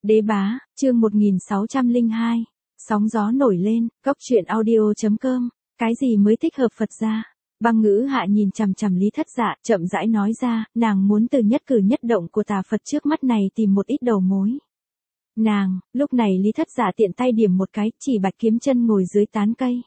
Đế bá, chương 1602. Sóng gió nổi lên, Cóc truyện audio.com. Cái gì mới thích hợp Phật gia? Băng Ngữ Hạ nhìn chằm chằm Lý Thất Dạ, chậm rãi nói ra, nàng muốn từ nhất cử nhất động của tà Phật trước mắt này tìm một ít đầu mối. Lúc này Lý Thất Dạ tiện tay điểm một cái, chỉ Bạch Kiếm Chân ngồi dưới tán cây.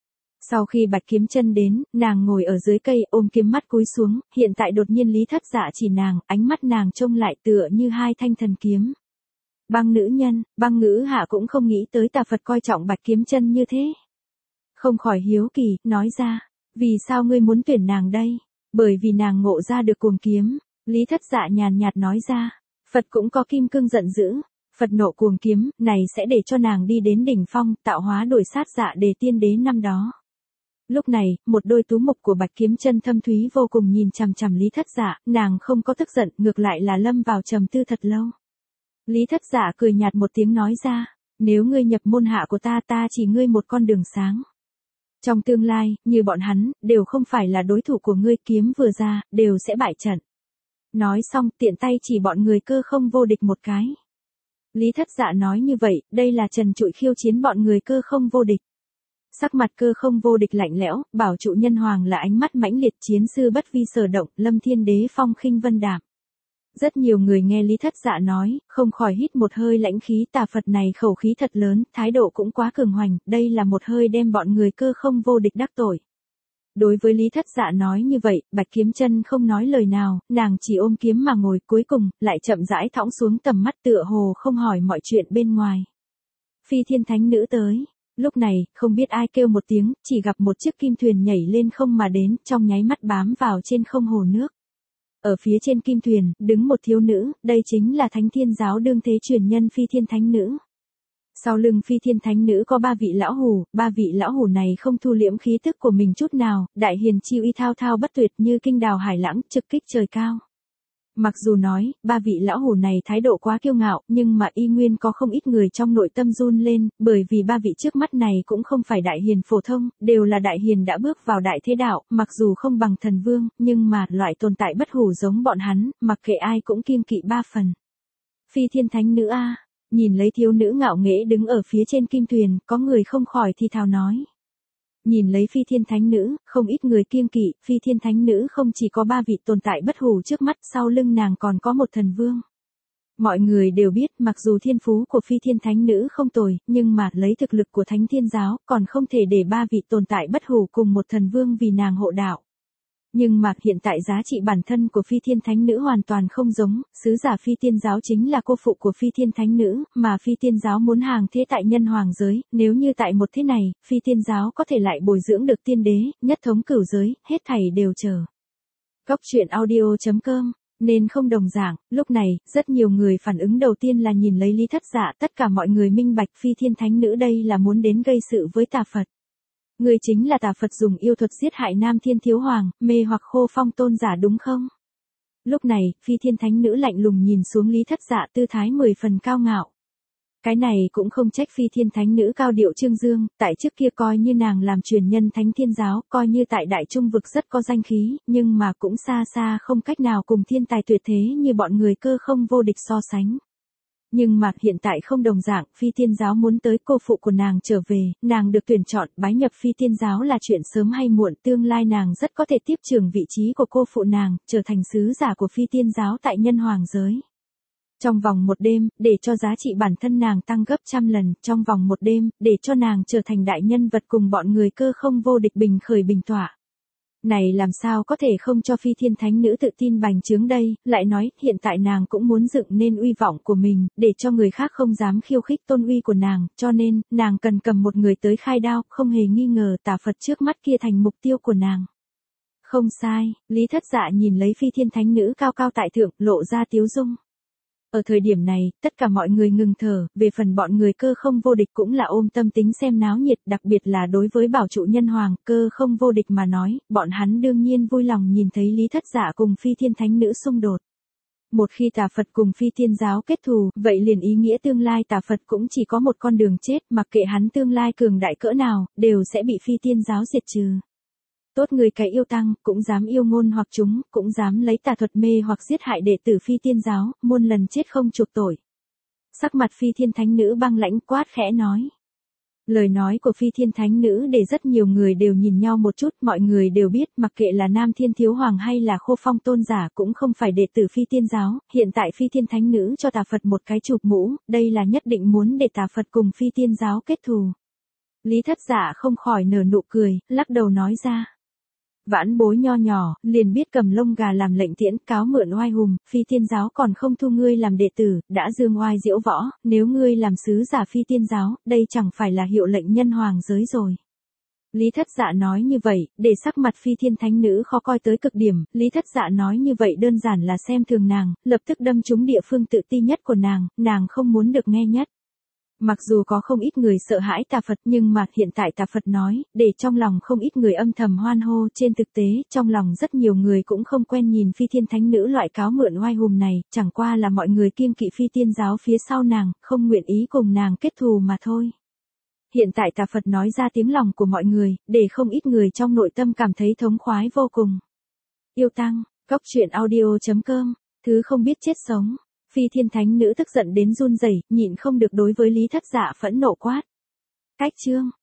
Sau khi Bạch Kiếm Chân đến, nàng ngồi ở dưới cây ôm kiếm mắt cúi xuống, hiện tại đột nhiên Lý Thất Dạ chỉ nàng, ánh mắt nàng trông lại tựa như hai thanh thần kiếm. Băng nữ nhân, Băng Ngữ Hạ cũng không nghĩ tới tà Phật coi trọng Bạch Kiếm Chân như thế. Không khỏi hiếu kỳ, nói ra, vì sao ngươi muốn tuyển nàng đây? Bởi vì nàng ngộ ra được cuồng kiếm. Lý Thất Dạ nhàn nhạt nói ra, Phật cũng có kim cương giận dữ. Phật nộ cuồng kiếm, này sẽ để cho nàng đi đến đỉnh phong, tạo hóa đổi sát dạ đề tiên đế năm đó. Lúc này, một đôi tú mục của Bạch Kiếm Chân thâm thúy vô cùng nhìn chằm chằm Lý Thất Dạ, nàng không có tức giận, ngược lại là lâm vào trầm tư thật lâu. Lý Thất Dạ cười nhạt một tiếng nói ra, nếu ngươi nhập môn hạ của ta, ta chỉ ngươi một con đường sáng. Trong tương lai, như bọn hắn, đều không phải là đối thủ của ngươi, kiếm vừa ra, đều sẽ bại trận. Nói xong, tiện tay chỉ bọn người Cơ Không Vô Địch một cái. Lý Thất Dạ nói như vậy, đây là trần trụi khiêu chiến bọn người Cơ Không Vô Địch. Sắc mặt Cơ Không Vô Địch lạnh lẽo, bảo trụ nhân hoàng là ánh mắt mãnh liệt, chiến sư bất vi sở động, lâm thiên đế phong khinh vân đạm. Rất nhiều người nghe Lý Thất Dạ nói, không khỏi hít một hơi lãnh khí, tà Phật này khẩu khí thật lớn, thái độ cũng quá cường hoành, đây là một hơi đem bọn người Cơ Không Vô Địch đắc tội. Đối với Lý Thất Dạ nói như vậy, Bạch Kiếm Chân không nói lời nào, nàng chỉ ôm kiếm mà ngồi, cuối cùng, lại chậm rãi thõng xuống tầm mắt tựa hồ không hỏi mọi chuyện bên ngoài. Phi Thiên Thánh Nữ tới. Lúc này, không biết ai kêu một tiếng, chỉ gặp một chiếc kim thuyền nhảy lên không mà đến, trong nháy mắt bám vào trên không hồ nước. Ở phía trên kim thuyền, đứng một thiếu nữ, đây chính là Thánh Thiên Giáo đương thế truyền nhân Phi Thiên Thánh Nữ. Sau lưng Phi Thiên Thánh Nữ có ba vị lão hủ này không thu liễm khí tức của mình chút nào, đại hiền chiêu y thao thao bất tuyệt như kinh đào hải lãng, trực kích trời cao. Mặc dù nói, ba vị lão hủ này thái độ quá kiêu ngạo, nhưng mà y nguyên có không ít người trong nội tâm run lên, bởi vì ba vị trước mắt này cũng không phải đại hiền phổ thông, đều là đại hiền đã bước vào đại thế đạo, mặc dù không bằng thần vương, nhưng mà loại tồn tại bất hủ giống bọn hắn, mặc kệ ai cũng kiêng kỵ ba phần. Phi Thiên Thánh Nữ a, nhìn lấy thiếu nữ ngạo nghễ đứng ở phía trên kim thuyền, có người không khỏi thì thào nói. Nhìn lấy Phi Thiên Thánh Nữ, không ít người kiêng kỵ, Phi Thiên Thánh Nữ không chỉ có ba vị tồn tại bất hủ trước mắt, sau lưng nàng còn có một thần vương. Mọi người đều biết, mặc dù thiên phú của Phi Thiên Thánh Nữ không tồi, nhưng mà lấy thực lực của Thánh Thiên Giáo, còn không thể để ba vị tồn tại bất hủ cùng một thần vương vì nàng hộ đạo. Nhưng mà hiện tại giá trị bản thân của Phi Thiên Thánh Nữ hoàn toàn không giống, sứ giả Phi Thiên Giáo chính là cô phụ của Phi Thiên Thánh Nữ, mà Phi Thiên Giáo muốn hàng thế tại nhân hoàng giới, nếu như tại một thế này, Phi Thiên Giáo có thể lại bồi dưỡng được tiên đế, nhất thống cửu giới, hết thảy đều chờ. Cóc truyện audio.com. Nên không đồng dạng, lúc này, rất nhiều người phản ứng đầu tiên là nhìn lấy Lý Thất Dạ, tất cả mọi người minh bạch Phi Thiên Thánh Nữ đây là muốn đến gây sự với tà Phật. Người chính là tà Phật dùng yêu thuật giết hại Nam Thiên Thiếu Hoàng, mê hoặc Khô Phong tôn giả đúng không? Lúc này, Phi Thiên Thánh Nữ lạnh lùng nhìn xuống Lý Thất Dạ, tư thái 10 phần cao ngạo. Cái này cũng không trách Phi Thiên Thánh Nữ cao điệu trương dương, tại trước kia coi như nàng làm truyền nhân Thánh Thiên Giáo, coi như tại Đại Trung vực rất có danh khí, nhưng mà cũng xa xa không cách nào cùng thiên tài tuyệt thế như bọn người Cơ Không Vô Địch so sánh. Nhưng mà hiện tại không đồng dạng, Phi Thiên Giáo muốn tới cô phụ của nàng trở về, nàng được tuyển chọn, bái nhập Phi Thiên Giáo là chuyện sớm hay muộn, tương lai nàng rất có thể tiếp trưởng vị trí của cô phụ nàng, trở thành sứ giả của Phi Thiên Giáo tại nhân hoàng giới. Trong vòng một đêm, để cho giá trị bản thân nàng tăng gấp trăm lần, trong vòng một đêm, để cho nàng trở thành đại nhân vật cùng bọn người Cơ Không Vô Địch bình khởi bình tọa. Này làm sao có thể không cho Phi Thiên Thánh Nữ tự tin bành trướng đây, lại nói, hiện tại nàng cũng muốn dựng nên uy vọng của mình, để cho người khác không dám khiêu khích tôn uy của nàng, cho nên, nàng cần cầm một người tới khai đao, không hề nghi ngờ tà Phật trước mắt kia thành mục tiêu của nàng. Không sai, Lý Thất Dạ nhìn lấy Phi Thiên Thánh Nữ cao cao tại thượng, lộ ra tiếu dung. Ở thời điểm này, tất cả mọi người ngừng thở, về phần bọn người Cơ Không Vô Địch cũng là ôm tâm tính xem náo nhiệt, đặc biệt là đối với bảo trụ nhân hoàng, Cơ Không Vô Địch mà nói, bọn hắn đương nhiên vui lòng nhìn thấy Lý Thất Dạ cùng Phi Thiên Thánh Nữ xung đột. Một khi tà Phật cùng Phi Thiên Giáo kết thù, vậy liền ý nghĩa tương lai tà Phật cũng chỉ có một con đường chết, mặc kệ hắn tương lai cường đại cỡ nào, đều sẽ bị Phi Thiên Giáo diệt trừ. Tốt người cái yêu tăng, cũng dám yêu ngôn hoặc chúng, cũng dám lấy tà thuật mê hoặc giết hại đệ tử Phi Thiên Giáo, muôn lần chết không chuộc tội. Sắc mặt Phi Thiên Thánh Nữ băng lãnh quát khẽ nói. Lời nói của Phi Thiên Thánh Nữ để rất nhiều người đều nhìn nhau một chút, mọi người đều biết mặc kệ là Nam Thiên Thiếu Hoàng hay là Khô Phong Tôn giả cũng không phải đệ tử Phi Tiên giáo, hiện tại Phi Thiên Thánh Nữ cho Tà Phật một cái chụp mũ, đây là nhất định muốn để Tà Phật cùng Phi Tiên giáo kết thù. Lý Thất Dạ không khỏi nở nụ cười, lắc đầu nói ra. Vãn bối nho nhỏ, liền biết cầm lông gà làm lệnh tiễn, cáo mượn oai hùng, Phi Tiên giáo còn không thu ngươi làm đệ tử, đã dương oai diễu võ, nếu ngươi làm sứ giả Phi Tiên giáo, đây chẳng phải là hiệu lệnh nhân hoàng giới rồi. Lý Thất Dạ nói như vậy, để sắc mặt Phi Thiên Thánh Nữ khó coi tới cực điểm, Lý Thất Dạ nói như vậy đơn giản là xem thường nàng, lập tức đâm trúng địa phương tự ti nhất của nàng không muốn được nghe nhất. Mặc dù có không ít người sợ hãi Tà Phật nhưng mà hiện tại Tà Phật nói, để trong lòng không ít người âm thầm hoan hô, trên thực tế, trong lòng rất nhiều người cũng không quen nhìn Phi Thiên Thánh Nữ loại cáo mượn oai hùng này, chẳng qua là mọi người kiêng kỵ Phi Tiên giáo phía sau nàng, không nguyện ý cùng nàng kết thù mà thôi. Hiện tại Tà Phật nói ra tiếng lòng của mọi người, để không ít người trong nội tâm cảm thấy thống khoái vô cùng. Yêu Tăng, Cốc Truyện Audio.com, thứ không biết chết sống. Phi Thiên Thánh Nữ tức giận đến run rẩy, nhịn không được đối với Lý Thất Dạ phẫn nộ quát. Cách chương